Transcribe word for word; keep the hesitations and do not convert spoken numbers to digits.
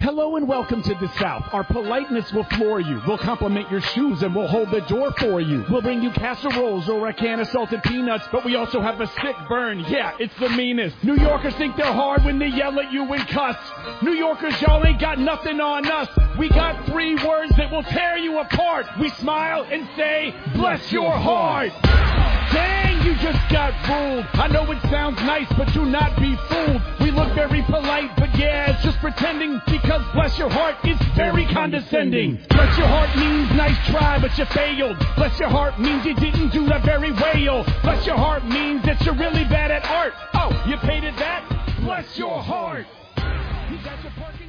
Hello and welcome to the South. Our politeness will floor you. We'll compliment your shoes and we'll hold the door for you. We'll bring you casseroles or a can of salted peanuts, but we also have a sick burn. Yeah, it's the meanest. New Yorkers think they're hard when they yell at you and cuss. New Yorkers, y'all ain't got nothing on us. We got three words that will tear you apart. We smile and say, bless your heart. Dang, you just got fooled. I know it sounds nice, but do not be fooled. We look very polite, but yeah, it's just pretending, because bless your heart, it's very condescending. Bless your heart means nice try, but you failed. Bless your heart means you didn't do that very well. Bless your heart means that you're really bad at art. Oh, you painted that? Bless your heart. You got your parking